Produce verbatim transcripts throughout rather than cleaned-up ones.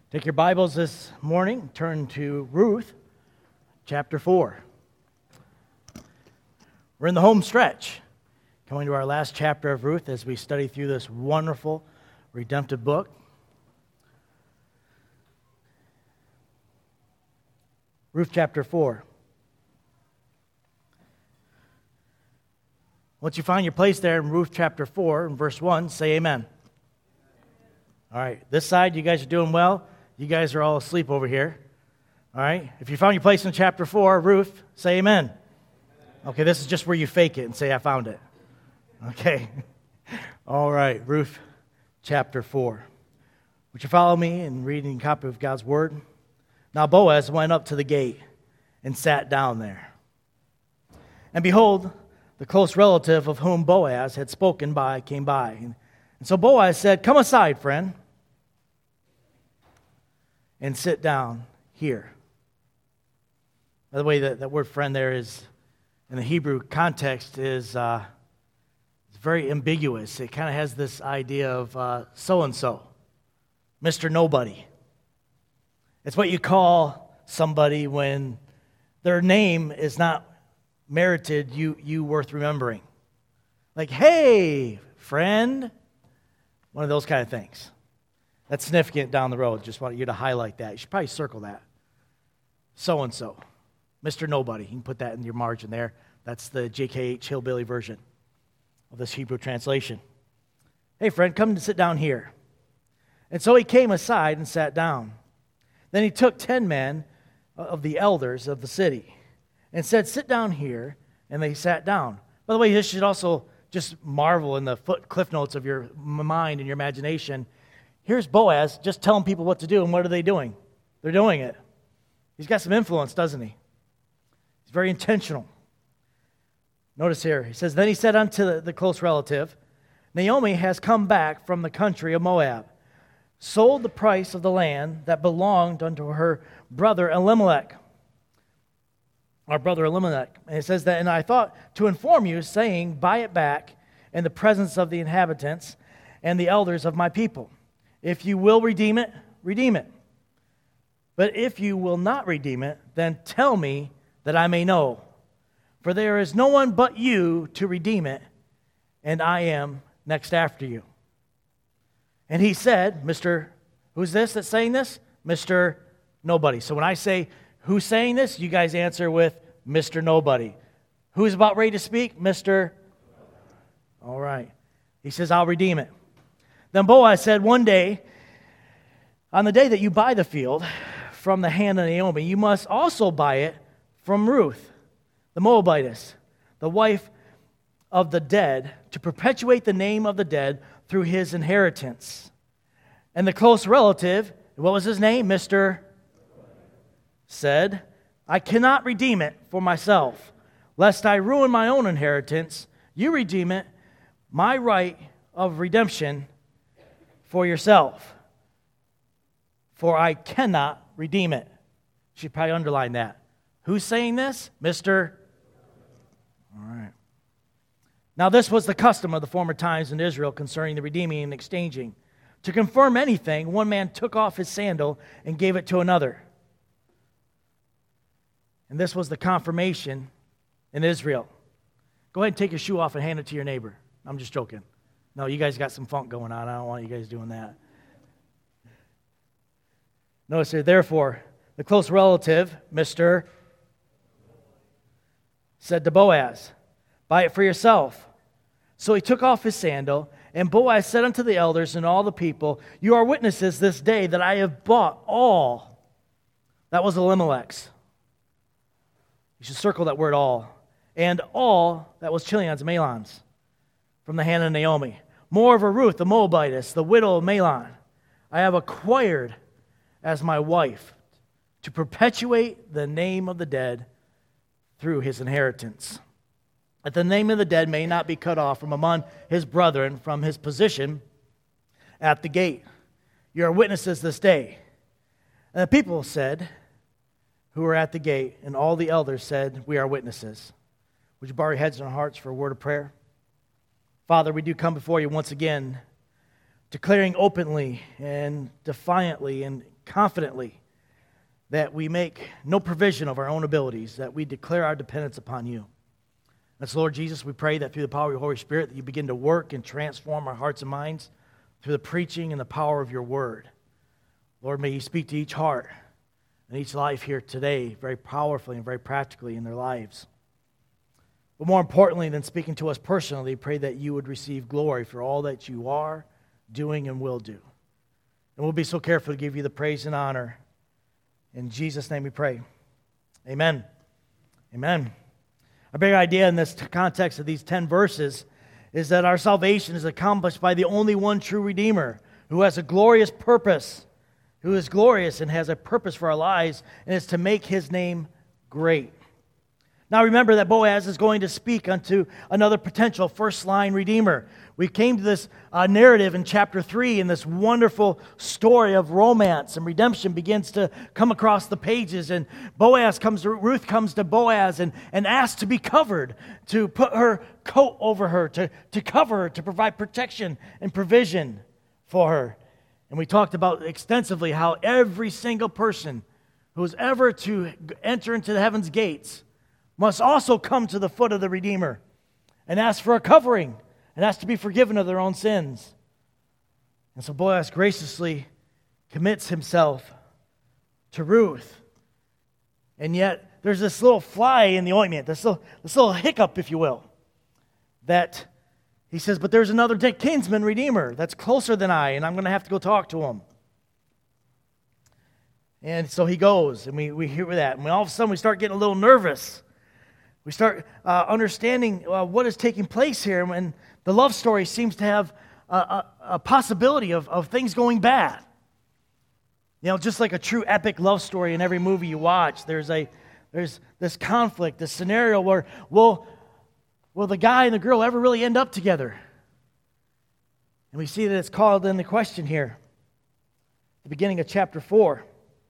Take your Bibles this morning, turn to Ruth, chapter four. We're in the home stretch, coming to our last chapter of Ruth as we study through this wonderful, redemptive book. Ruth chapter four. Once you find your place there in Ruth chapter four, in verse one, say amen. All right, this side, you guys are doing well. You guys are all asleep over here. All right, if you found your place in chapter four, Ruth, say amen. Okay, this is just where you fake it and say, I found it. Okay. All right, Ruth chapter four. Would you follow me in reading a copy of God's Word? Now Boaz went up to the gate and sat down there. And behold, the close relative of whom Boaz had spoken by came by. And so Boaz said, "Come aside, friend, and sit down here." By the way, that, that word friend there is, in the Hebrew context, is uh, it's very ambiguous. It kind of has this idea of uh, so-and-so, Mister Nobody. It's what you call somebody when their name is not merited you, you worth remembering. Like, hey, friend, one of those kind of things. That's significant down the road. Just want you to highlight that. You should probably circle that. So-and-so, Mister Nobody. You can put that in your margin there. That's the J K H Hillbilly version of this Hebrew translation. Hey, friend, come and sit down here. And so he came aside and sat down. Then he took ten men of the elders of the city and said, "Sit down here." And they sat down. By the way, this should also just marvel in the foot cliff notes of your mind and your imagination. Here's Boaz just telling people what to do, and what are they doing? They're doing it. He's got some influence, doesn't he? He's very intentional. Notice here, he says, "Then he said unto the, the close relative, Naomi has come back from the country of Moab, sold the price of the land that belonged unto her brother Elimelech." Our brother Elimelech. And it says that, "And I thought to inform you, saying, buy it back in the presence of the inhabitants and the elders of my people. If you will redeem it, redeem it. But if you will not redeem it, then tell me that I may know. For there is no one but you to redeem it, and I am next after you." And he said, Mister Who's this that's saying this? Mister Nobody. So when I say, who's saying this? You guys answer with Mister Nobody. Who's about ready to speak? Mister All right. He says, "I'll redeem it." Then Boaz said, "One day, on the day that you buy the field from the hand of Naomi, you must also buy it from Ruth, the Moabitess, the wife of the dead, to perpetuate the name of the dead through his inheritance." And the close relative, what was his name? Mister said, "I cannot redeem it for myself, lest I ruin my own inheritance. You redeem it, my right of redemption, for yourself. For I cannot redeem it." You should probably underline that. Who's saying this? Mister All right. Now this was the custom of the former times in Israel concerning the redeeming and exchanging. To confirm anything, one man took off his sandal and gave it to another. And this was the confirmation in Israel. Go ahead and take your shoe off and hand it to your neighbor. I'm just joking. No, you guys got some funk going on. I don't want you guys doing that. Notice here, therefore, the close relative, Mister said to Boaz, "Buy it for yourself." So he took off his sandal, and Boaz said unto the elders and all the people, "You are witnesses this day that I have bought all." That was Elimelech's. You should circle that word "all." And all, that was Chilion's, Mahlon's, from the hand of Naomi. Moreover, Ruth, the Moabitess, the widow of Mahlon, I have acquired as my wife to perpetuate the name of the dead through his inheritance, that the name of the dead may not be cut off from among his brethren from his position at the gate. You are witnesses this day. And the people said, who were at the gate, and all the elders said, "We are witnesses." Would you bow your heads and hearts for a word of prayer? Father, we do come before you once again declaring openly and defiantly and confidently that we make no provision of our own abilities, that we declare our dependence upon you. That's Lord Jesus, we pray that through the power of your Holy Spirit that you begin to work and transform our hearts and minds through the preaching and the power of your word. Lord, may you speak to each heart and each life here today very powerfully and very practically in their lives. But more importantly than speaking to us personally, pray that you would receive glory for all that you are doing and will do. And we'll be so careful to give you the praise and honor. In Jesus' name we pray. Amen. Amen. Our big idea in this context of these ten verses is that our salvation is accomplished by the only one true Redeemer who has a glorious purpose, who is glorious and has a purpose for our lives, and it's to make his name great. Now remember that Boaz is going to speak unto another potential first-line Redeemer. We came to this uh, narrative in chapter three, and this wonderful story of romance and redemption begins to come across the pages. And Boaz comes to, Ruth comes to Boaz and, and asks to be covered, to put her coat over her, to, to cover her, to provide protection and provision for her. And we talked about extensively how every single person who is ever to enter into the heaven's gates must also come to the foot of the Redeemer and ask for a covering and ask to be forgiven of their own sins. And so Boaz graciously commits himself to Ruth. And yet there's this little fly in the ointment, this little, this little hiccup, if you will, that he says, but there's another kinsman redeemer that's closer than I, and I'm going to have to go talk to him. And so he goes, and we, we hear that. And all of a sudden we start getting a little nervous. We start uh, understanding uh, what is taking place here, and the love story seems to have a, a, a possibility of, of things going bad. You know, just like a true epic love story in every movie you watch, there's a there's this conflict, this scenario where, will, will the guy and the girl ever really end up together? And we see that it's called into question here, at the beginning of chapter four.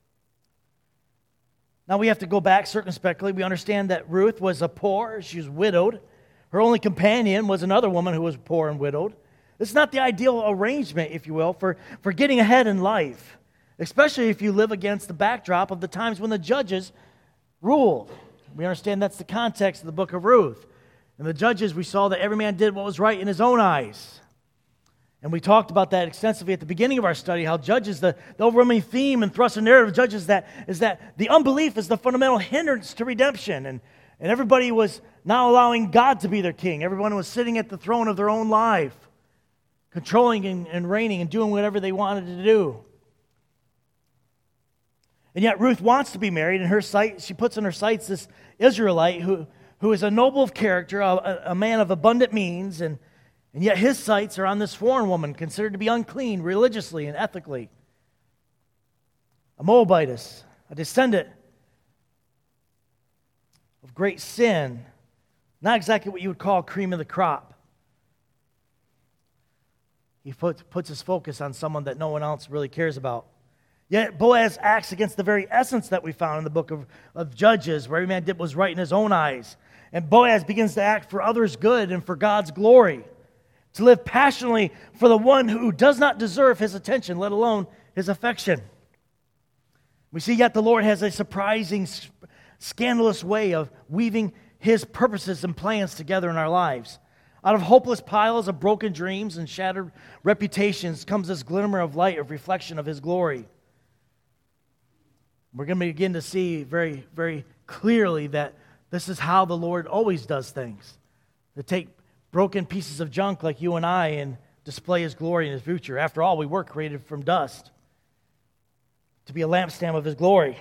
Now we have to go back circumspectly. We understand that Ruth was a poor, she was widowed. Her only companion was another woman who was poor and widowed. It's not the ideal arrangement, if you will, for, for getting ahead in life, especially if you live against the backdrop of the times when the judges ruled. We understand that's the context of the book of Ruth. And the judges, we saw that every man did what was right in his own eyes. And we talked about that extensively at the beginning of our study, how Judges, the, the overwhelming theme and thrust and narrative of Judges that, is that the unbelief is the fundamental hindrance to redemption. And, and everybody was now allowing God to be their king. Everyone was sitting at the throne of their own life, controlling and, and reigning and doing whatever they wanted to do. And yet Ruth wants to be married. In her sight, she puts in her sights this Israelite who, who is a noble of character, a, a man of abundant means, and And yet his sights are on this foreign woman, considered to be unclean religiously and ethically. A Moabitess, a descendant of great sin, not exactly what you would call cream of the crop. He put, puts his focus on someone that no one else really cares about. Yet Boaz acts against the very essence that we found in the book of, of Judges, where every man did what was right in his own eyes. And Boaz begins to act for others' good and for God's glory, to live passionately for the one who does not deserve his attention, let alone his affection. We see yet the Lord has a surprising, scandalous way of weaving his purposes and plans together in our lives. Out of hopeless piles of broken dreams and shattered reputations comes this glimmer of light of reflection of his glory. We're going to begin to see very, very clearly that this is how the Lord always does things. To take broken pieces of junk like you and I and display his glory in his future. After all, we were created from dust to be a lampstand of his glory.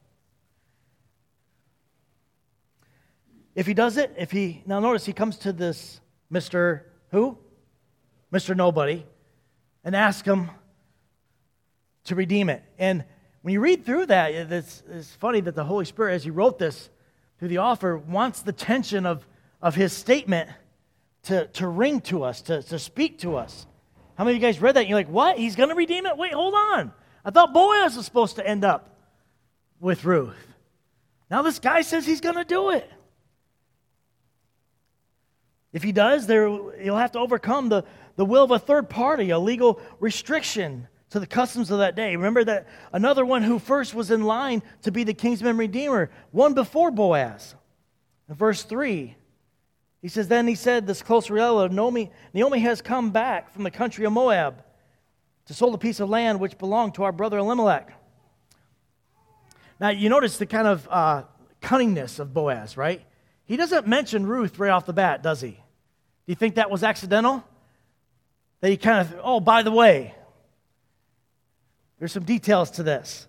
If he does it, if he, now notice he comes to this Mister who? Mister Nobody, and asks him to redeem it. And when you read through that, it's, it's funny that the Holy Spirit, as he wrote this through the author, wants the tension of, of his statement To, to ring to us, to, to speak to us. How many of you guys read that? And you're like, what? He's going to redeem it? Wait, hold on. I thought Boaz was supposed to end up with Ruth. Now this guy says he's going to do it. If he does, there he'll have to overcome the, the will of a third party, a legal restriction to the customs of that day. Remember that another one who first was in line to be the kinsman redeemer, one before Boaz. In verse three, he says, then he said, this close relative, Naomi, Naomi has come back from the country of Moab to sold a piece of land which belonged to our brother Elimelech. Now, you notice the kind of uh, cunningness of Boaz, right? He doesn't mention Ruth right off the bat, does he? Do you think that was accidental? That he kind of, oh, by the way, there's some details to this.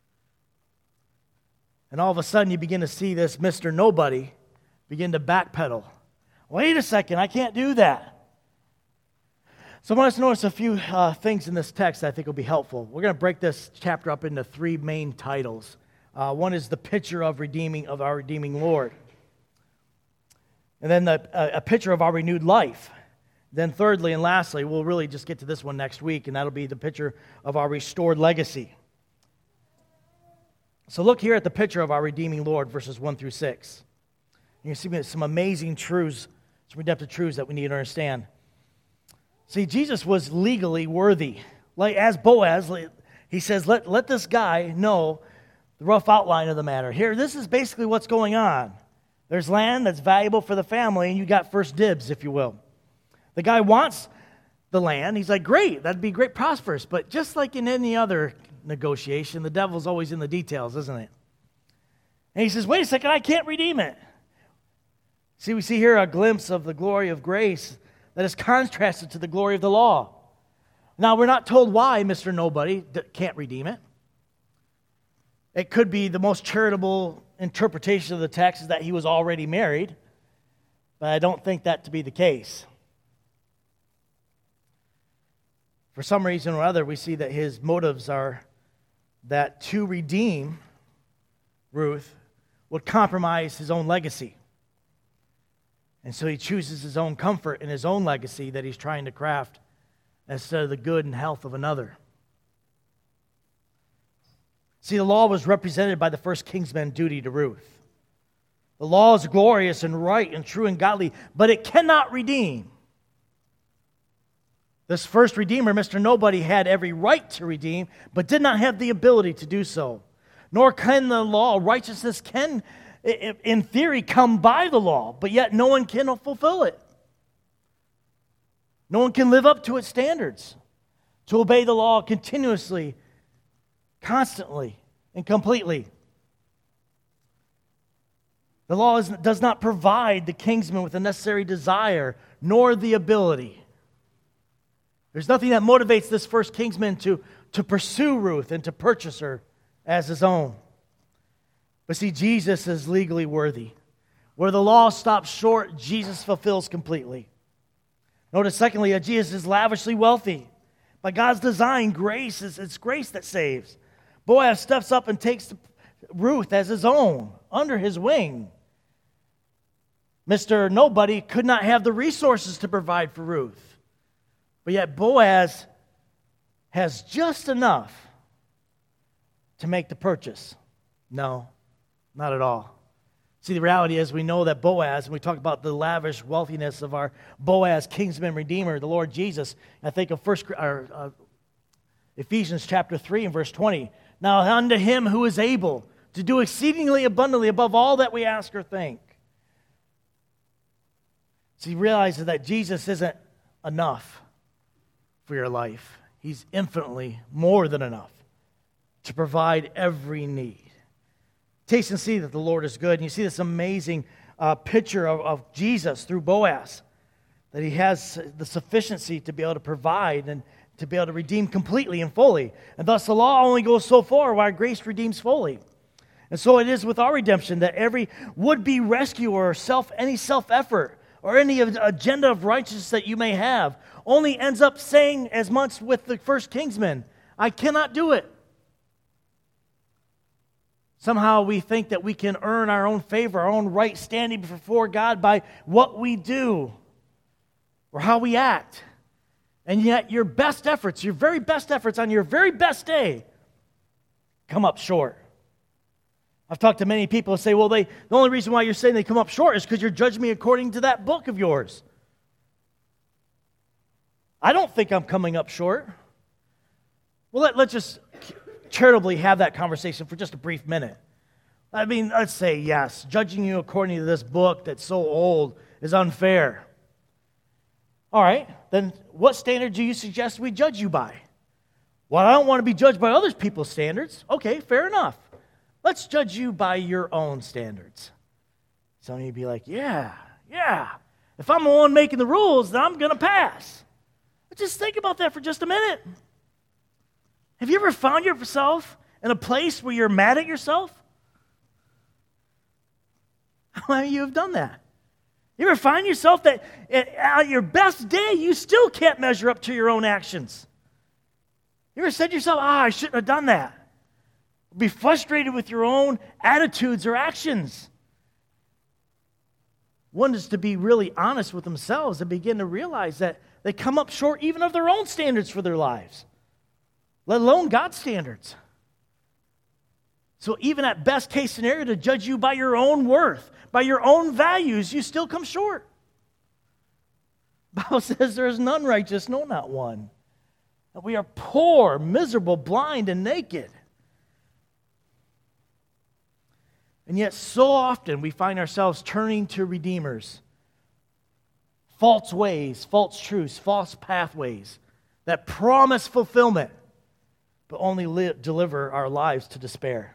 And all of a sudden you begin to see this Mister Nobody begin to backpedal. Wait a second, I can't do that. So I want us to notice a few uh, things in this text that I think will be helpful. We're going to break this chapter up into three main titles. Uh, one is the picture of redeeming of our redeeming Lord. And then the, uh, a picture of our renewed life. Then thirdly and lastly, we'll really just get to this one next week, and that'll be the picture of our restored legacy. So look here at the picture of our redeeming Lord, verses one through six. You can see some amazing truths, some redemptive truths that we need to understand. See, Jesus was legally worthy. Like as Boaz, he says, let, let this guy know the rough outline of the matter. Here, this is basically what's going on. There's land that's valuable for the family, and you got first dibs, if you will. The guy wants the land. He's like, great, that'd be great, prosperous. But just like in any other negotiation, the devil's always in the details, isn't it? And he says, wait a second, I can't redeem it. See, we see here a glimpse of the glory of grace that is contrasted to the glory of the law. Now, we're not told why Mister Nobody can't redeem it. It could be the most charitable interpretation of the text is that he was already married, but I don't think that to be the case. For some reason or other, we see that his motives are that to redeem Ruth would compromise his own legacy. And so he chooses his own comfort and his own legacy that he's trying to craft instead of the good and health of another. See, the law was represented by the first kinsman's duty to Ruth. The law is glorious and right and true and godly, but it cannot redeem. This first redeemer, Mister Nobody, had every right to redeem, but did not have the ability to do so. Nor can the law, righteousness can, in theory, come by the law, but yet no one can fulfill it. No one can live up to its standards, to obey the law continuously, constantly, and completely. The law is, does not provide the kinsman with the necessary desire, nor the ability. There's nothing that motivates this first kinsman to, to pursue Ruth and to purchase her as his own. But see, Jesus is legally worthy. Where the law stops short, Jesus fulfills completely. Notice, secondly, that Jesus is lavishly wealthy. By God's design, grace is it's grace that saves. Boaz steps up and takes Ruth as his own, under his wing. Mister Nobody could not have the resources to provide for Ruth. But yet Boaz has just enough to make the purchase. No, not at all. See, the reality is we know that Boaz, and we talk about the lavish wealthiness of our Boaz, kinsman redeemer, the Lord Jesus. I think of First or, uh, Ephesians chapter three and verse twenty. Now unto him who is able to do exceedingly abundantly above all that we ask or think. See, he realizes that Jesus isn't enough for your life. He's infinitely more than enough to provide every need. Taste and see that the Lord is good. And you see this amazing uh, picture of, of Jesus through Boaz, that he has the sufficiency to be able to provide and to be able to redeem completely and fully. And thus the law only goes so far while grace redeems fully. And so it is with our redemption that every would-be rescuer, self, any self-effort, or any agenda of righteousness that you may have only ends up saying as much with the first kinsman, I cannot do it. Somehow we think that we can earn our own favor, our own right standing before God by what we do or how we act. And yet your best efforts, your very best efforts on your very best day come up short. I've talked to many people who say, well, they, the only reason why you're saying they come up short is because you're judging me according to that book of yours. I don't think I'm coming up short. Well, let, let's just charitably have that conversation for just a brief minute. I mean, let's say, yes, judging you according to this book that's so old is unfair. All right, then what standard do you suggest we judge you by? Well, I don't want to be judged by other people's standards. Okay, fair enough. Let's judge you by your own standards. Some of you be like, yeah, yeah. If I'm the one making the rules, then I'm going to pass. But just think about that for just a minute. Have you ever found yourself in a place where you're mad at yourself? How many of you have done that? You ever find yourself that at your best day, you still can't measure up to your own actions? You ever said to yourself, ah, I shouldn't have done that? Be frustrated with your own attitudes or actions. One is to be really honest with themselves and begin to realize that they come up short even of their own standards for their lives, let alone God's standards. So even at best case scenario, to judge you by your own worth, by your own values, you still come short. The Bible says there is none righteous, no, not one. That we are poor, miserable, blind, and naked. And yet so often we find ourselves turning to redeemers, false ways, false truths, false pathways that promise fulfillment, but only li- deliver our lives to despair.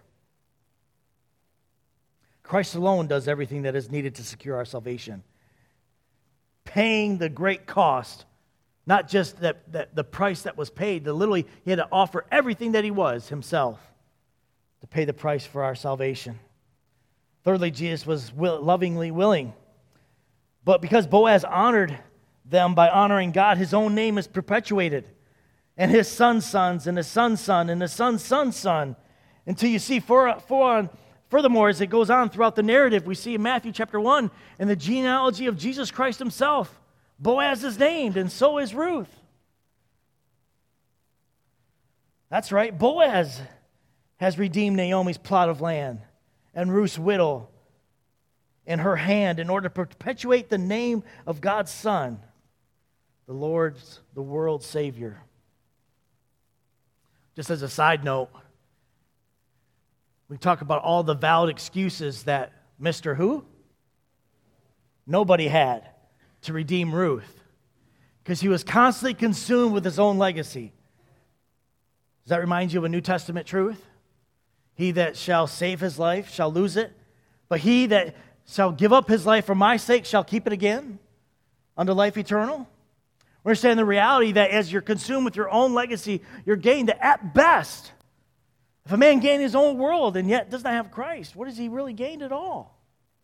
Christ alone does everything that is needed to secure our salvation, paying the great cost, not just that, that the price that was paid. That literally, he had to offer everything that he was himself to pay the price for our salvation. Thirdly, Jesus was will, lovingly willing. But because Boaz honored them by honoring God, his own name is perpetuated. And his son's sons, and his son's son, and his son's son's son. Until you see, for, for, furthermore, as it goes on throughout the narrative, we see in Matthew chapter one, in the genealogy of Jesus Christ himself, Boaz is named, and so is Ruth. That's right, Boaz has redeemed Naomi's plot of land and Ruth's widow in her hand in order to perpetuate the name of God's Son, the Lord's, the world's Savior. Just as a side note, we talk about all the valid excuses that Mister Who? Nobody had to redeem Ruth, because he was constantly consumed with his own legacy. Does that remind you of a New Testament truth? He that shall save his life shall lose it, but he that shall give up his life for my sake shall keep it again unto life eternal. We're understanding the reality that as you're consumed with your own legacy, you're gained at best. If a man gain his own world and yet does not have Christ, what has he really gained at all?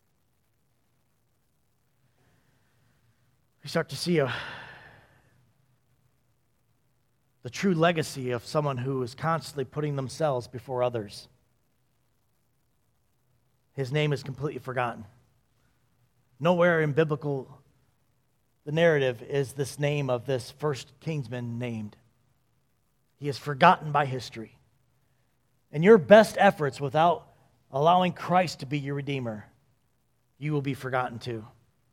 We start to see a, the true legacy of someone who is constantly putting themselves before others. His name is completely forgotten. Nowhere in biblical the narrative is this name of this first kingsman named. He is forgotten by history. And your best efforts without allowing Christ to be your Redeemer, you will be forgotten too.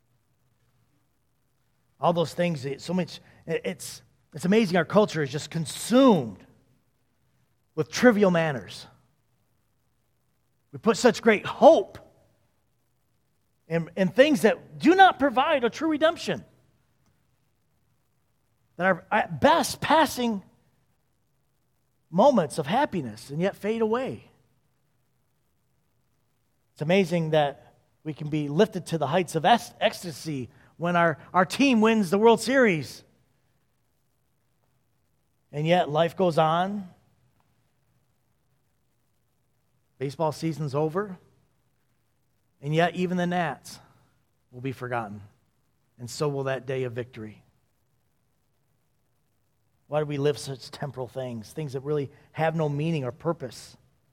All those things, so much, it's, it's amazing our culture is just consumed with trivial manners. We put such great hope in, in things that do not provide a true redemption, that are at best passing moments of happiness and yet fade away. It's amazing that we can be lifted to the heights of ec- ecstasy when our, our team wins the World Series. And yet life goes on. Baseball season's over. And yet even the gnats will be forgotten. And so will that day of victory. Why do we live such temporal things? Things that really have no meaning or purpose.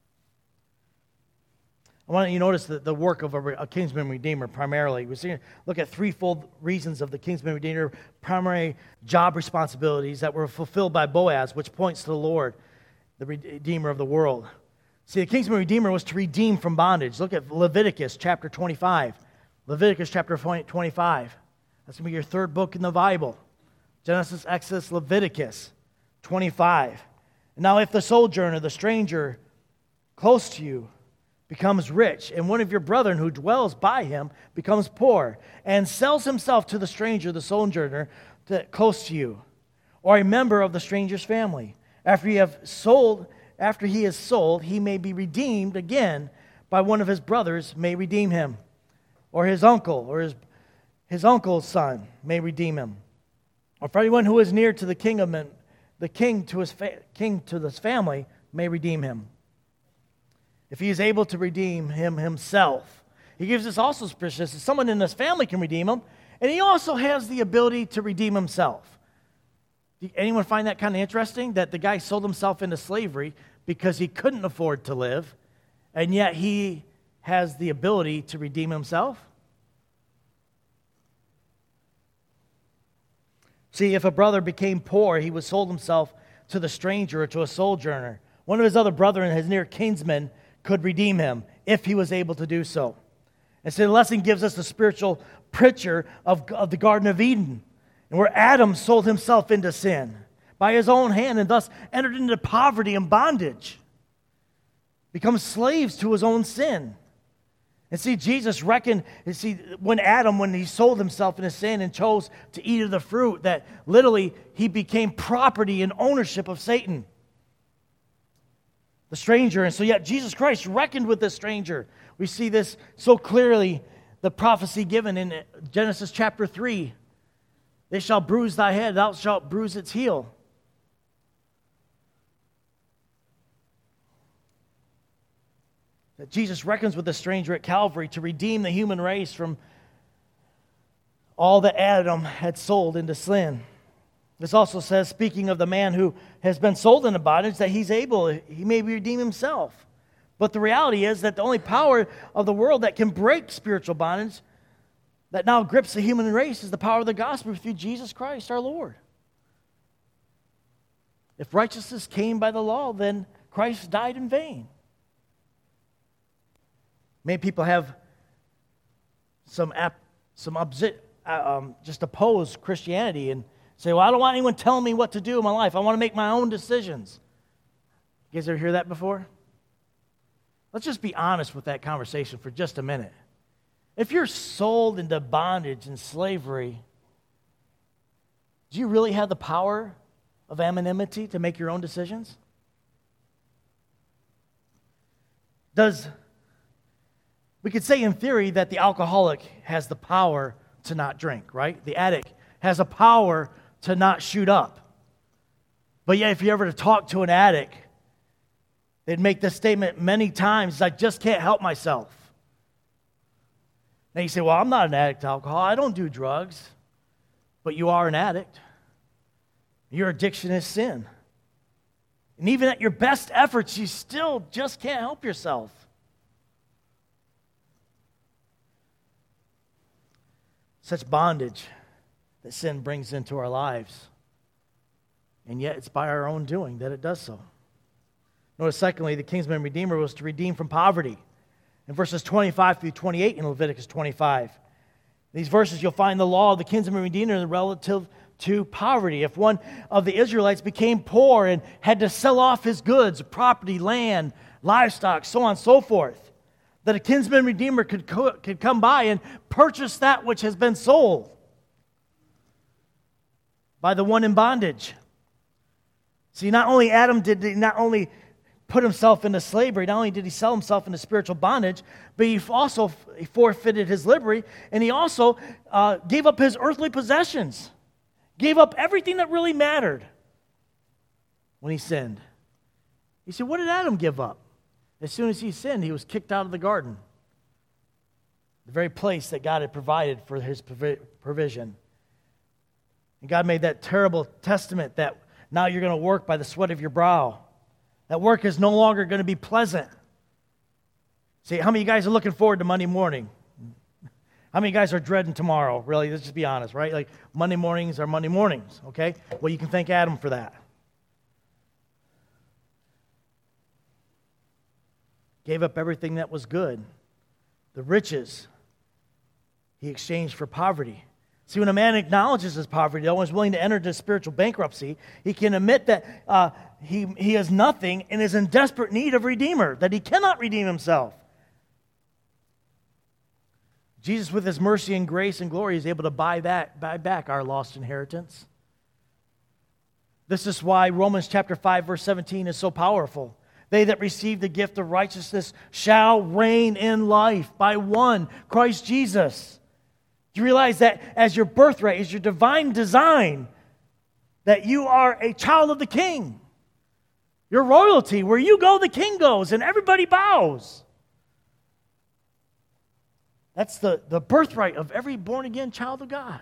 I want you to notice the, the work of a, a kinsman redeemer primarily. We're seeing, look at threefold reasons of the kinsman redeemer, primary job responsibilities that were fulfilled by Boaz, which points to the Lord, the redeemer of the world. See, the kinsman redeemer was to redeem from bondage. Look at Leviticus chapter twenty-five. Leviticus chapter twenty-five. That's going to be your third book in the Bible. Genesis, Exodus, Leviticus twenty-five. Now if the sojourner, the stranger close to you, becomes rich, and one of your brethren who dwells by him becomes poor, and sells himself to the stranger, the sojourner, to, close to you, or a member of the stranger's family, after he have sold, after he is sold, he may be redeemed again by one of his brothers may redeem him, or his uncle, or his his uncle's son may redeem him, or for anyone who is near to the king of men, the king to his fa- king to this family may redeem him, if he is able to redeem him himself. He gives us also suspicious that someone in his family can redeem him, and he also has the ability to redeem himself. Anyone find that kind of interesting? That the guy sold himself into slavery because he couldn't afford to live, and yet he has the ability to redeem himself? See, if a brother became poor, he would sold himself to the stranger or to a sojourner. One of his other brethren, his near kinsman, could redeem him if he was able to do so. And so the lesson gives us the spiritual picture of, of the Garden of Eden, and where Adam sold himself into sin by his own hand and thus entered into poverty and bondage, become slaves to his own sin. And see, Jesus reckoned, and see, when Adam, when he sold himself into sin and chose to eat of the fruit, that literally he became property and ownership of Satan, the stranger. And so yet Jesus Christ reckoned with this stranger. We see this so clearly, the prophecy given in Genesis chapter three. They shall bruise thy head, thou shalt bruise its heel. That Jesus reckons with the stranger at Calvary to redeem the human race from all that Adam had sold into sin. This also says, speaking of the man who has been sold into bondage, that he's able, he may redeem himself. But the reality is that the only power of the world that can break spiritual bondage that now grips the human race is the power of the gospel through Jesus Christ our Lord. If righteousness came by the law, then Christ died in vain. Many people have some ap- some opposi- uh, um, just oppose Christianity and say, well, I don't want anyone telling me what to do in my life. I want to make my own decisions. You guys ever hear that before? Let's just be honest with that conversation for just a minute. If you're sold into bondage and slavery, do you really have the power of anonymity to make your own decisions? Does We could say in theory that the alcoholic has the power to not drink, right? The addict has a power to not shoot up. But yet if you ever talk to an addict, they'd make this statement many times, I just can't help myself. Now you say, well, I'm not an addict to alcohol. I don't do drugs. But you are an addict. Your addiction is sin. And even at your best efforts, you still just can't help yourself. Such bondage that sin brings into our lives. And yet it's by our own doing that it does so. Notice, secondly, the kinsman redeemer was to redeem from poverty. In verses twenty-five through twenty-eight in Leviticus twenty-five. In these verses, you'll find the law of the kinsman redeemer relative to poverty. If one of the Israelites became poor and had to sell off his goods, property, land, livestock, so on and so forth, that a kinsman redeemer could, co- could come by and purchase that which has been sold by the one in bondage. See, not only Adam did he not only put himself into slavery, not only did he sell himself into spiritual bondage, but he also he forfeited his liberty, and he also uh, gave up his earthly possessions, gave up everything that really mattered when he sinned. You see, what did Adam give up? As soon as he sinned, he was kicked out of the garden, the very place that God had provided for his provision. And God made that terrible testament that now you're going to work by the sweat of your brow. That work is no longer going to be pleasant. See, how many of you guys are looking forward to Monday morning? How many of you guys are dreading tomorrow? Really, let's just be honest, right? Like, Monday mornings are Monday mornings, okay? Well, you can thank Adam for that. Gave up everything that was good. The riches he exchanged for poverty. See, when a man acknowledges his poverty, though, and is willing to enter into spiritual bankruptcy, he can admit that uh, he, he has nothing and is in desperate need of a Redeemer, that he cannot redeem himself. Jesus, with his mercy and grace and glory, is able to buy back, buy back our lost inheritance. This is why Romans chapter five, verse seventeen is so powerful. They that receive the gift of righteousness shall reign in life by one, Christ Jesus. Do you realize that as your birthright, as your divine design, that you are a child of the King? Your royalty, where you go, the King goes, and everybody bows. That's the, the birthright of every born-again child of God.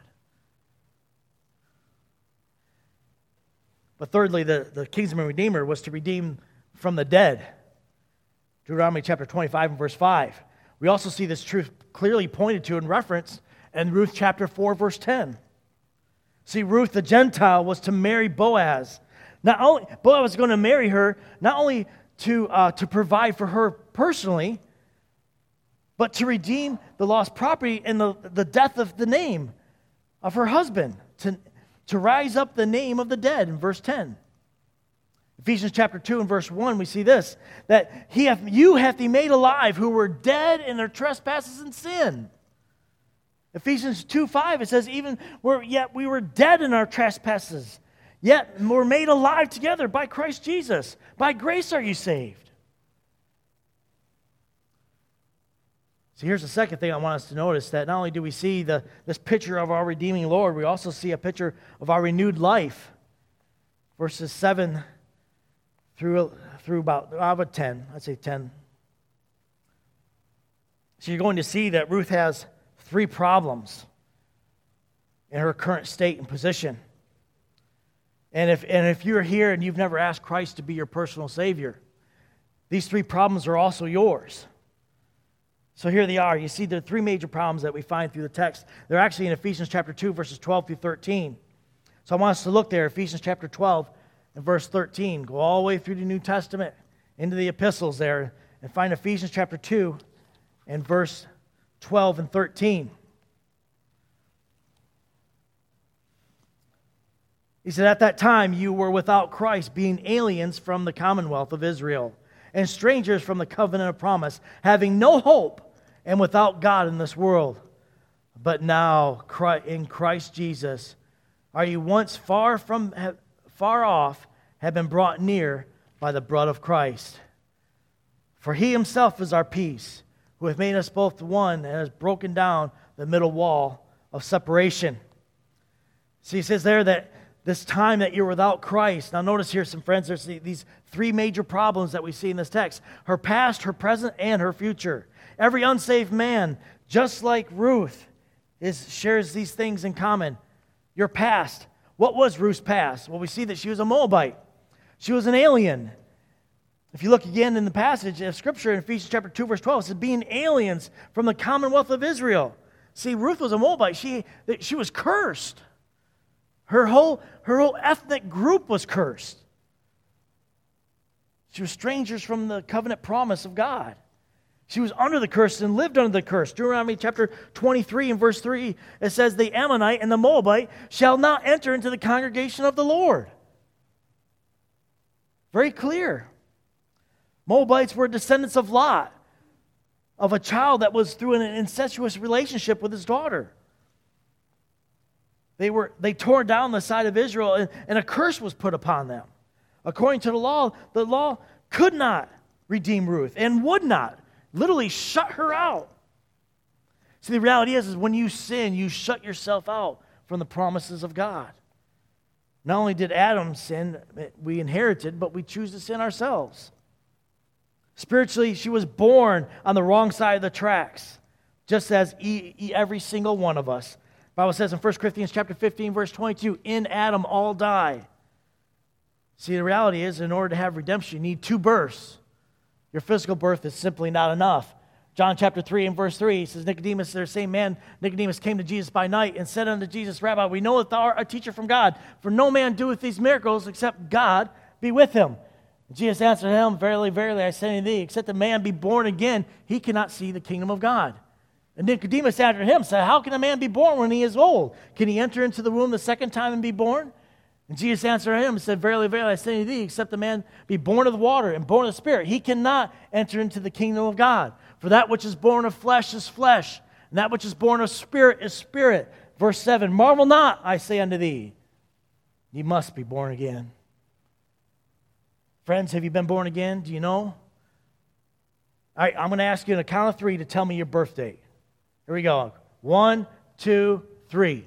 But thirdly, the, the kinsman redeemer was to redeem from the dead. Deuteronomy chapter twenty-five and verse five. We also see this truth clearly pointed to and referenced in Ruth chapter four, verse ten. See, Ruth the Gentile was to marry Boaz. Not only Boaz was going to marry her, not only to uh, to provide for her personally, but to redeem the lost property and the, the death of the name of her husband, to, to rise up the name of the dead in verse ten. Ephesians chapter two and verse one, we see this, that he hath, you hath he made alive who were dead in their trespasses and sin. Ephesians two five, it says, even were, yet we were dead in our trespasses, yet were made alive together by Christ Jesus. By grace are you saved. So here's the second thing I want us to notice, that not only do we see the, this picture of our redeeming Lord, we also see a picture of our renewed life. Verses seven through, through about, about ten, I'd say ten. So you're going to see that Ruth has three problems in her current state and position. And if, and if you're here and you've never asked Christ to be your personal Savior, these three problems are also yours. So here they are. You see, there are three major problems that we find through the text. They're actually in Ephesians chapter two, verses twelve through thirteen. So I want us to look there, Ephesians chapter twelve and verse thirteen. Go all the way through the New Testament into the epistles there and find Ephesians chapter two and verse twelve and thirteen. He said, at that time you were without Christ, being aliens from the commonwealth of Israel, and strangers from the covenant of promise, having no hope and without God in this world. But now, in Christ Jesus, are you once far from, far off, have been brought near by the blood of Christ. For he himself is our peace, who hath made us both one and has broken down the middle wall of separation. See, he says there that this time that you're without Christ. Now notice here, some friends, there's these three major problems that we see in this text. Her past, her present, and her future. Every unsaved man, just like Ruth, is shares these things in common. Your past. What was Ruth's past? Well, we see that she was a Moabite. She was an alien. If you look again in the passage of Scripture in Ephesians chapter two, verse twelve, it says, being aliens from the commonwealth of Israel. See, Ruth was a Moabite. She, she was cursed. Her whole, her whole ethnic group was cursed. She was strangers from the covenant promise of God. She was under the curse and lived under the curse. Deuteronomy chapter twenty-three and verse three, it says, the Ammonite and the Moabite shall not enter into the congregation of the Lord. Very clear. Moabites were descendants of Lot, of a child that was through an incestuous relationship with his daughter. They were they tore down the side of Israel, and, and a curse was put upon them. According to the law, the law could not redeem Ruth and would not. Literally shut her out. See, the reality is, is when you sin, you shut yourself out from the promises of God. Not only did Adam sin, we inherited, but we choose to sin ourselves. Spiritually, she was born on the wrong side of the tracks, just as e- e- every single one of us. The Bible says in First Corinthians chapter fifteen, verse twenty-two, in Adam all die. See, the reality is, in order to have redemption, you need two births. Your physical birth is simply not enough. John chapter three and verse three says, Nicodemus, the same man, Nicodemus came to Jesus by night and said unto Jesus, Rabbi, we know that thou art a teacher from God, for no man doeth these miracles except God be with him. And Jesus answered him, verily, verily, I say unto thee, except a man be born again, he cannot see the kingdom of God. And Nicodemus answered him, said, how can a man be born when he is old? Can he enter into the womb the second time and be born? And Jesus answered him and said, verily, verily, I say to thee, except a man be born of the water and born of the Spirit, he cannot enter into the kingdom of God. For that which is born of flesh is flesh, and that which is born of spirit is spirit. Verse seven, marvel not, I say unto thee, ye must be born again. Friends, have you been born again? Do you know? All right, I'm going to ask you on a count of three to tell me your birth date. Here we go. One, two, three.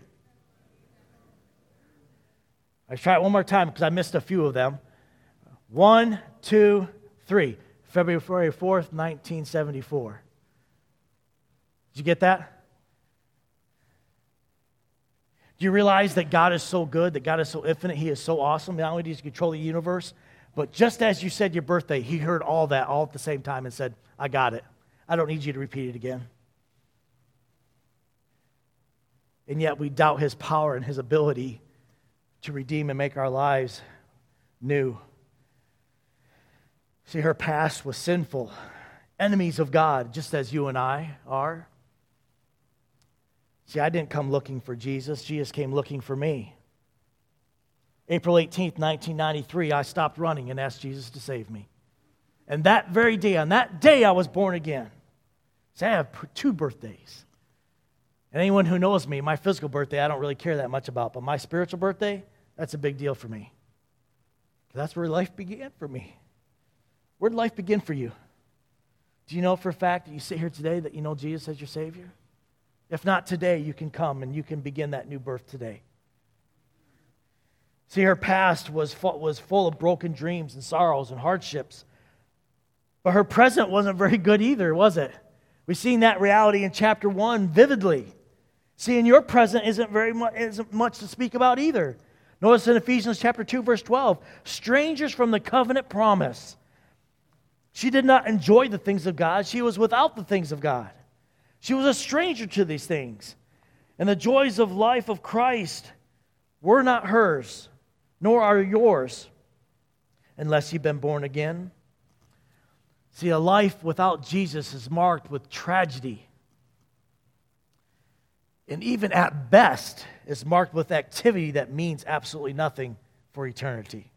Let's try it one more time because I missed a few of them. One, two, three. February fourth, nineteen seventy-four. Did you get that? Do you realize that God is so good, that God is so infinite, He is so awesome? Not only does He control the universe, but just as you said your birthday, He heard all that all at the same time and said, I got it. I don't need you to repeat it again. And yet we doubt His power and His ability to redeem and make our lives new. See, her past was sinful, enemies of God, just as you and I are. See, I didn't come looking for Jesus. Jesus came looking for me. April eighteenth, nineteen ninety-three, I stopped running and asked Jesus to save me. And that very day, on that day, I was born again. See, I have two birthdays. And anyone who knows me, my physical birthday, I don't really care that much about. But my spiritual birthday, that's a big deal for me. That's where life began for me. Where did life begin for you? Do you know for a fact that you sit here today that you know Jesus as your Savior? If not today, you can come and you can begin that new birth today. See, her past was full, was full of broken dreams and sorrows and hardships. But her present wasn't very good either, was it? We've seen that reality in chapter one vividly. See, in your present isn't very much, isn't much to speak about either. Notice in Ephesians chapter two, verse twelve, strangers from the covenant promise. She did not enjoy the things of God. She was without the things of God. She was a stranger to these things. And the joys of life of Christ were not hers, nor are yours, unless you've been born again. See, a life without Jesus is marked with tragedy. And even at best, is marked with activity that means absolutely nothing for eternity.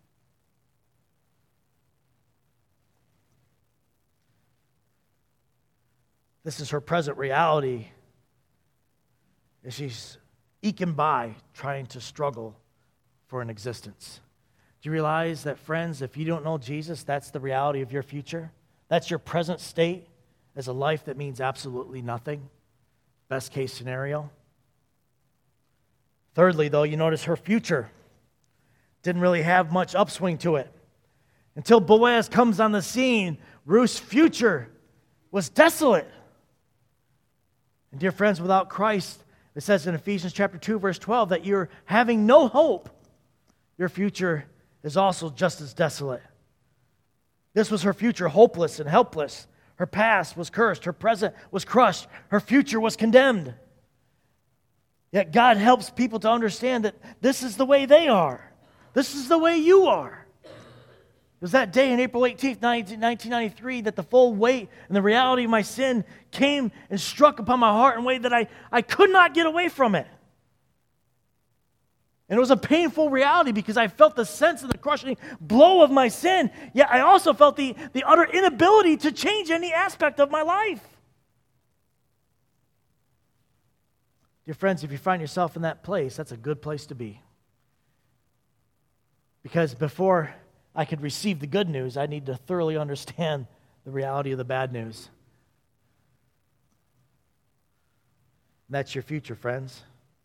This is her present reality as she's eking by, trying to struggle for an existence. Do you realize that, friends, if you don't know Jesus, that's the reality of your future? That's your present state as a life that means absolutely nothing. Best case scenario. Thirdly, though, you notice her future didn't really have much upswing to it. Until Boaz comes on the scene, Ruth's future was desolate. And dear friends, without Christ, it says in Ephesians chapter two, verse twelve, that you're having no hope. Your future is also just as desolate. This was her future, hopeless and helpless. Her past was cursed. Her present was crushed. Her future was condemned. Yet God helps people to understand that this is the way they are. This is the way you are. It was that day on April eighteenth, nineteen ninety-three, that the full weight and the reality of my sin came and struck upon my heart in a way that I, I could not get away from it. And it was a painful reality because I felt the sense of the crushing blow of my sin, yet I also felt the, the utter inability to change any aspect of my life. Dear friends, if you find yourself in that place, that's a good place to be. Because before I could receive the good news, I need to thoroughly understand the reality of the bad news. And that's your future, friends.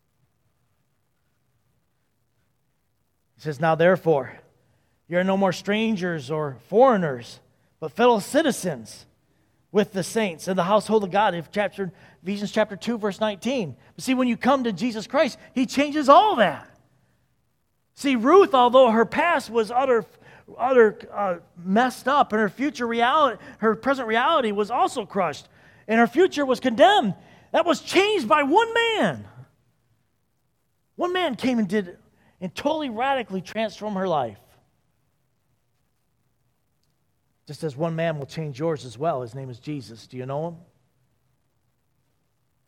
He says, now therefore, you are no more strangers or foreigners, but fellow citizens with the saints in the household of God. If chapter, Ephesians chapter two, verse nineteen. But see, when you come to Jesus Christ, He changes all that. See, Ruth, although her past was utter, utter uh, messed up, and her future reality, her present reality was also crushed, and her future was condemned, that was changed by one man. One man came and did and totally radically transformed her life. Just as one man will change yours as well. His name is Jesus. Do you know Him?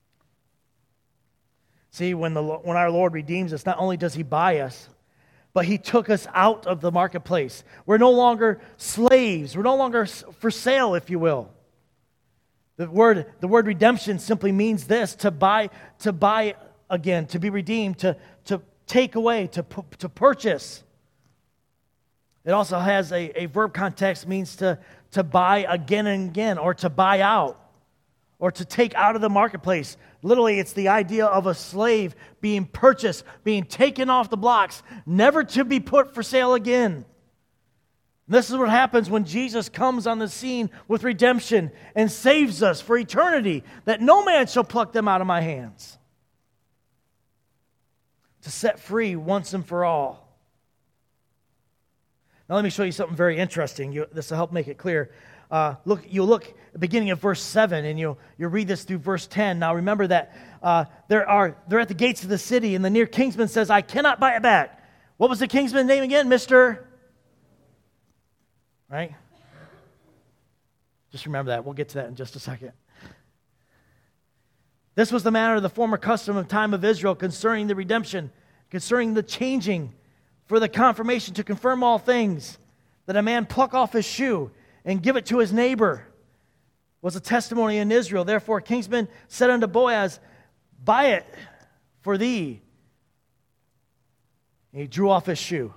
See, when, the, when our Lord redeems us, not only does He buy us, but He took us out of the marketplace. We're no longer slaves. We're no longer for sale, if you will. The word, the word redemption simply means this, to buy, to buy again, to be redeemed, to, to take away, to, to purchase. It also has a, a verb context, means to, to buy again and again, or to buy out, or to take out of the marketplace. Literally, it's the idea of a slave being purchased, being taken off the blocks, never to be put for sale again. This is what happens when Jesus comes on the scene with redemption and saves us for eternity, that no man shall pluck them out of my hands. To set free once and for all. Now let me show you something very interesting. You, this will help make it clear. Uh, look, you look at the beginning of verse seven, and you'll, you'll read this through verse ten. Now remember that uh, there are, they're at the gates of the city, and the near kingsman says, I cannot buy it back. What was the kingsman's name again? Mister Right? Just remember that. We'll get to that in just a second. This was the manner of the former custom of time of Israel concerning the redemption, concerning the changing, for the confirmation to confirm all things, that a man pluck off his shoe and give it to his neighbor, was a testimony in Israel. Therefore, kingsman said unto Boaz, buy it for thee. And he drew off his shoe.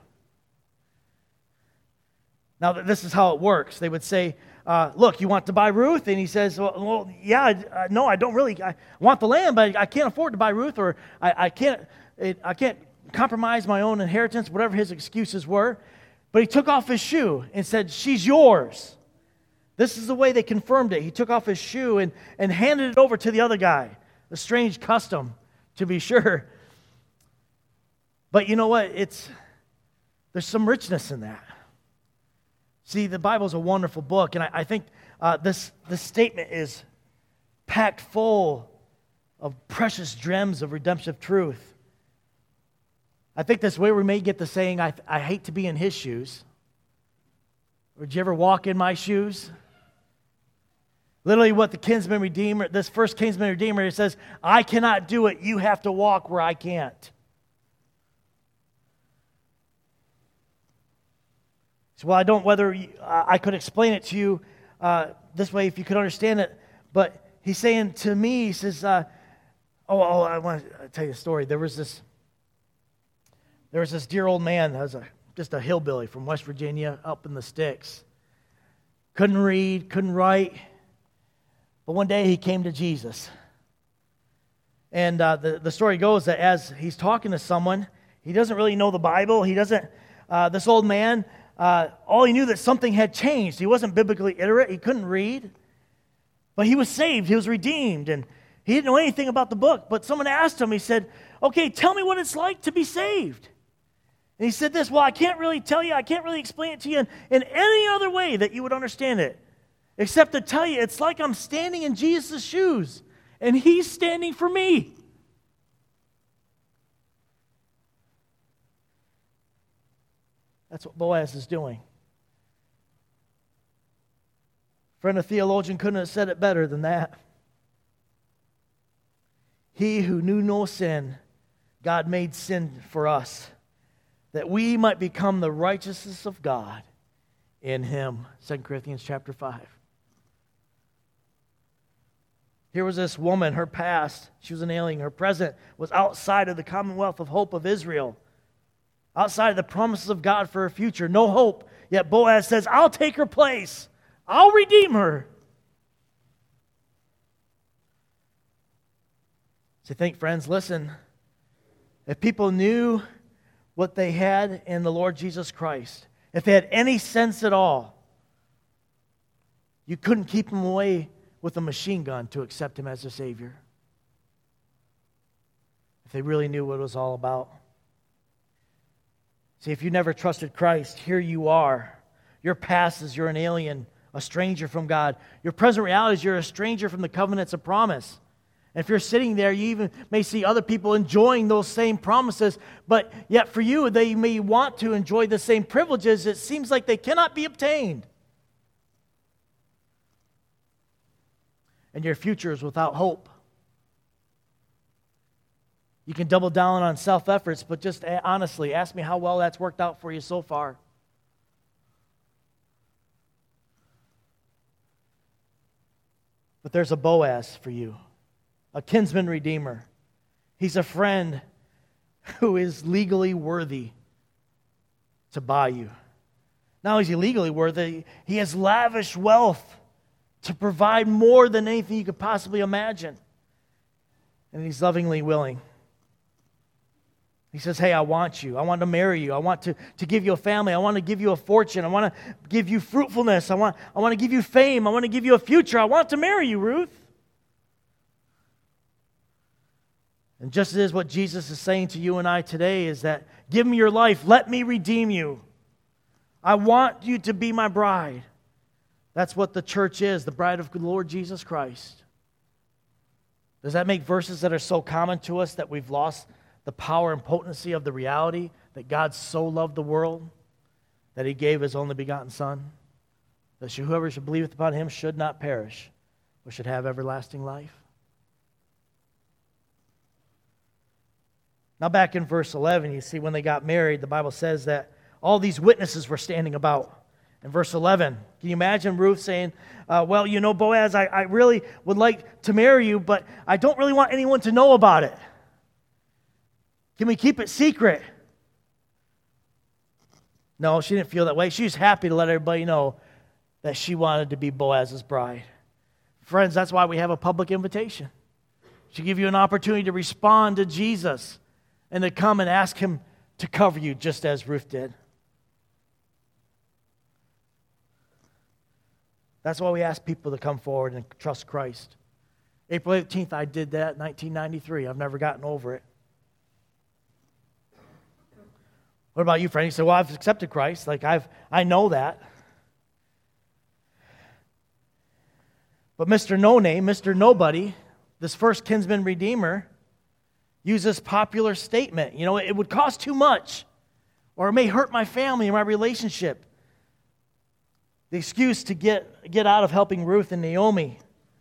Now, this is how it works. They would say, uh, look, you want to buy Ruth? And he says, well, well yeah, uh, no, I don't really. I want the land, but I can't afford to buy Ruth, or I, I can't it, I can't compromise my own inheritance, whatever his excuses were. But he took off his shoe and said, she's yours. This is the way they confirmed it. He took off his shoe and, and handed it over to the other guy. A strange custom, to be sure. But you know what? It's there's some richness in that. See, the Bible is a wonderful book, and I, I think uh, this, this statement is packed full of precious gems of redemptive truth. I think this way we may get the saying, I, I hate to be in his shoes. Or did you ever walk in my shoes? Literally what the kinsman redeemer, this first kinsman redeemer, he says, I cannot do it, you have to walk where I can't. So, well, I don't whether you, uh, I could explain it to you uh, this way if you could understand it, but he's saying to me, he says, uh, oh, oh, I want to tell you a story. There was this, there was this dear old man that was a, just a hillbilly from West Virginia up in the sticks. Couldn't read, couldn't write, but one day he came to Jesus. And uh, the, the story goes that as he's talking to someone, he doesn't really know the Bible. He doesn't, uh, this old man, Uh, all he knew that something had changed. He wasn't biblically illiterate. He couldn't read. But he was saved. He was redeemed. And he didn't know anything about the book. But someone asked him, he said, okay, tell me what it's like to be saved. And he said this, well, I can't really tell you. I can't really explain it to you in, in any other way that you would understand it. Except to tell you, it's like I'm standing in Jesus' shoes. And he's standing for me. That's what Boaz is doing. Friend, a theologian couldn't have said it better than that. He who knew no sin, God made sin for us, that we might become the righteousness of God in him. Second Corinthians chapter five. Here was this woman, her past, she was an alien. Her present was outside of the commonwealth of hope of Israel. Outside of the promises of God for her future. No hope. Yet Boaz says, I'll take her place. I'll redeem her. So think, friends, listen. If people knew what they had in the Lord Jesus Christ, if they had any sense at all, you couldn't keep them away with a machine gun to accept him as a Savior. If they really knew what it was all about. See, if you never trusted Christ, here you are. Your past is you're an alien, a stranger from God. Your present reality is you're a stranger from the covenants of promise. And if you're sitting there, you even may see other people enjoying those same promises, but yet for you, they may want to enjoy the same privileges. It seems like they cannot be obtained. And your future is without hope. You can double down on self-efforts, but just honestly, ask me how well that's worked out for you so far. But there's a Boaz for you, a kinsman redeemer. He's a friend who is legally worthy to buy you. Not only is he legally worthy, he has lavish wealth to provide more than anything you could possibly imagine. And he's lovingly willing. He says, hey, I want you. I want to marry you. I want to, to give you a family. I want to give you a fortune. I want to give you fruitfulness. I want, I want to give you fame. I want to give you a future. I want to marry you, Ruth. And just as what Jesus is saying to you and I today is that, give me your life. Let me redeem you. I want you to be my bride. That's what the church is, the bride of the Lord Jesus Christ. Does that make verses that are so common to us that we've lost the power and potency of the reality that God so loved the world that he gave his only begotten Son, that whoever should believeth upon him should not perish, but should have everlasting life? Now back in verse eleven, you see when they got married, the Bible says that all these witnesses were standing about. In verse eleven, can you imagine Ruth saying, uh, well, you know, Boaz, I, I really would like to marry you, but I don't really want anyone to know about it. Can we keep it secret? No, she didn't feel that way. She was happy to let everybody know that she wanted to be Boaz's bride. Friends, that's why we have a public invitation. To give you an opportunity to respond to Jesus and to come and ask him to cover you just as Ruth did. That's why we ask people to come forward and trust Christ. April eighteenth, I did that in nineteen ninety-three. I've never gotten over it. What about you, friend? You say, well, I've accepted Christ. Like, I've, I know that. But Mister No Name, Mister Nobody, this first kinsman redeemer, used this popular statement. You know, it would cost too much, or it may hurt my family or my relationship. The excuse to get, get out of helping Ruth and Naomi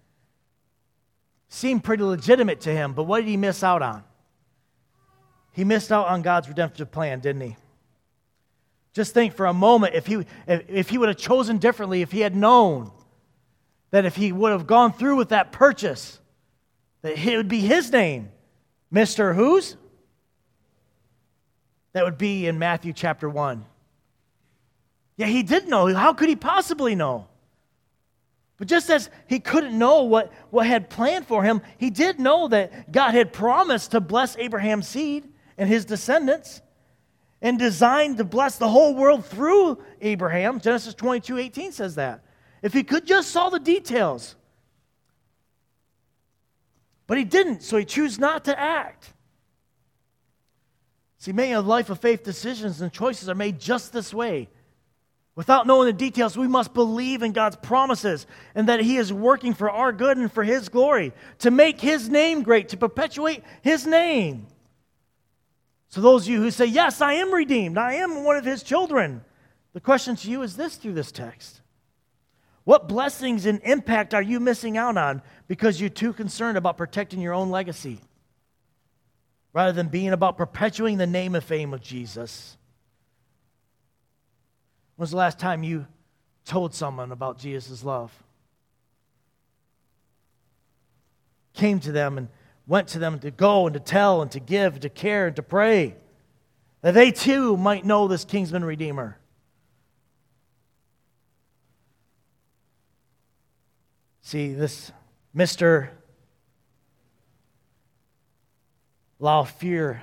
seemed pretty legitimate to him, but what did he miss out on? He missed out on God's redemptive plan, didn't he? Just think for a moment, if he, if, if he would have chosen differently, if he had known that if he would have gone through with that purchase, that it would be his name, Mister Whose? That would be in Matthew chapter one. Yeah, he did know. How could he possibly know? But just as he couldn't know what, what had planned for him, he did know that God had promised to bless Abraham's seed and his descendants and designed to bless the whole world through Abraham. Genesis twenty-two eighteen says that. If he could just saw the details. But he didn't, so he chose not to act. See, many of life of faith decisions and choices are made just this way. Without knowing the details, we must believe in God's promises and that he is working for our good and for his glory, to make his name great, to perpetuate his name. So those of you who say, yes, I am redeemed, I am one of his children, the question to you is this through this text. What blessings and impact are you missing out on because you're too concerned about protecting your own legacy rather than being about perpetuating the name and fame of Jesus? When was the last time you told someone about Jesus' love? Came to them and went to them to go and to tell and to give and to care and to pray that they too might know this kinsman redeemer. See, this Mister allow fear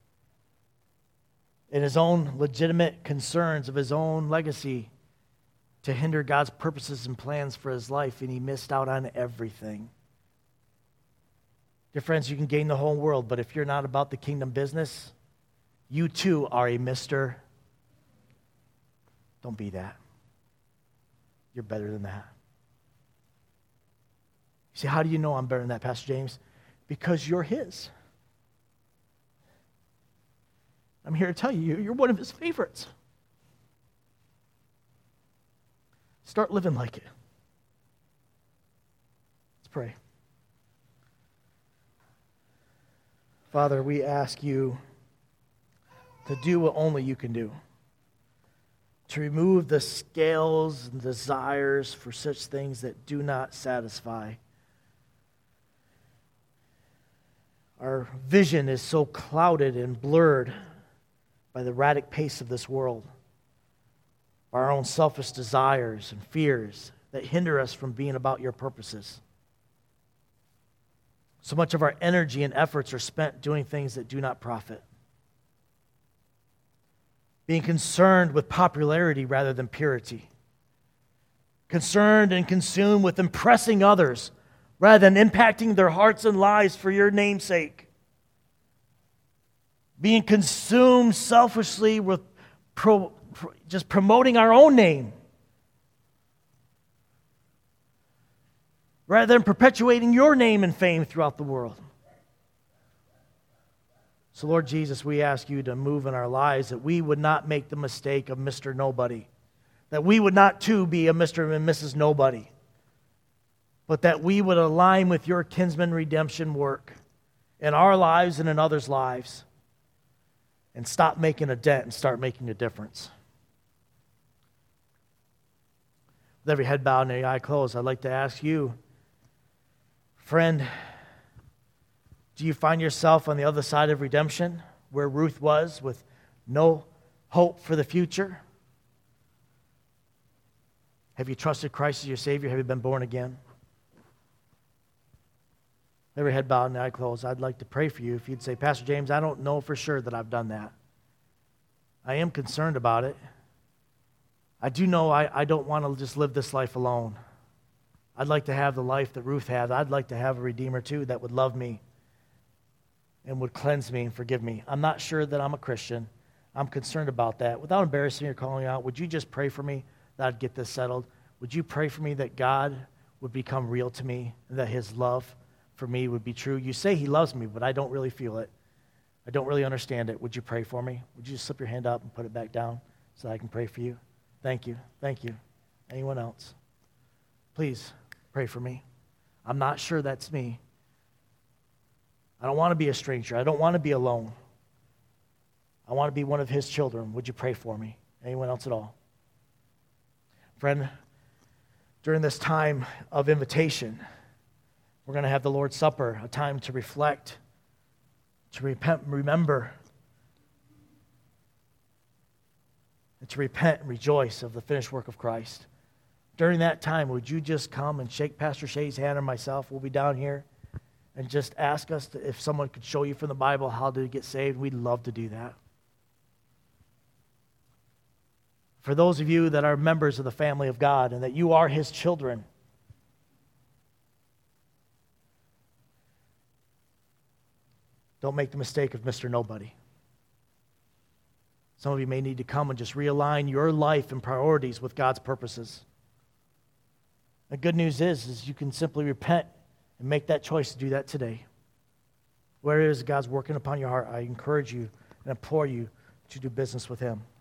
in his own legitimate concerns of his own legacy to hinder God's purposes and plans for his life, and he missed out on everything. Dear friends, you can gain the whole world, but if you're not about the kingdom business, you too are a mister. Don't be that. You're better than that. You say, how do you know I'm better than that, Pastor James? Because you're his. I'm here to tell you, you're one of his favorites. Start living like it. Let's pray. Father, we ask you to do what only you can do, to remove the scales and desires for such things that do not satisfy. Our vision is so clouded and blurred by the erratic pace of this world, by our own selfish desires and fears that hinder us from being about your purposes. So much of our energy and efforts are spent doing things that do not profit. Being concerned with popularity rather than purity. Concerned and consumed with impressing others rather than impacting their hearts and lives for your name's sake. Being consumed selfishly with pro, pro, just promoting our own name rather than perpetuating your name and fame throughout the world. So, Lord Jesus, we ask you to move in our lives that we would not make the mistake of Mister Nobody, that we would not too be a Mister and Missus Nobody, but that we would align with your kinsman redemption work in our lives and in others' lives and stop making a dent and start making a difference. With every head bowed and every eye closed, I'd like to ask you, friend, do you find yourself on the other side of redemption, where Ruth was, with no hope for the future? Have you trusted Christ as your Savior? Have you been born again? Every head bowed and eye closed, I'd like to pray for you. If you'd say, Pastor James, I don't know for sure that I've done that. I am concerned about it. I do know I, I don't want to just live this life alone. I'd like to have the life that Ruth had. I'd like to have a Redeemer too that would love me and would cleanse me and forgive me. I'm not sure that I'm a Christian. I'm concerned about that. Without embarrassing or calling out, would you just pray for me that I'd get this settled? Would you pray for me that God would become real to me and that his love for me would be true? You say he loves me, but I don't really feel it. I don't really understand it. Would you pray for me? Would you just slip your hand up and put it back down so that I can pray for you? Thank you. Thank you. Anyone else? Please pray for me. I'm not sure that's me. I don't want to be a stranger. I don't want to be alone. I want to be one of his children. Would you pray for me? Anyone else at all? Friend, during this time of invitation, we're going to have the Lord's Supper, a time to reflect, to repent, remember, and to repent and rejoice of the finished work of Christ. During that time, would you just come and shake Pastor Shay's hand or myself? We'll be down here. And just ask us to, if someone could show you from the Bible how to get saved. We'd love to do that. For those of you that are members of the family of God and that you are his children, don't make the mistake of Mister Nobody. Some of you may need to come and just realign your life and priorities with God's purposes. The good news is, is you can simply repent and make that choice to do that today. Where it is God's working upon your heart, I encourage you and implore you to do business with him.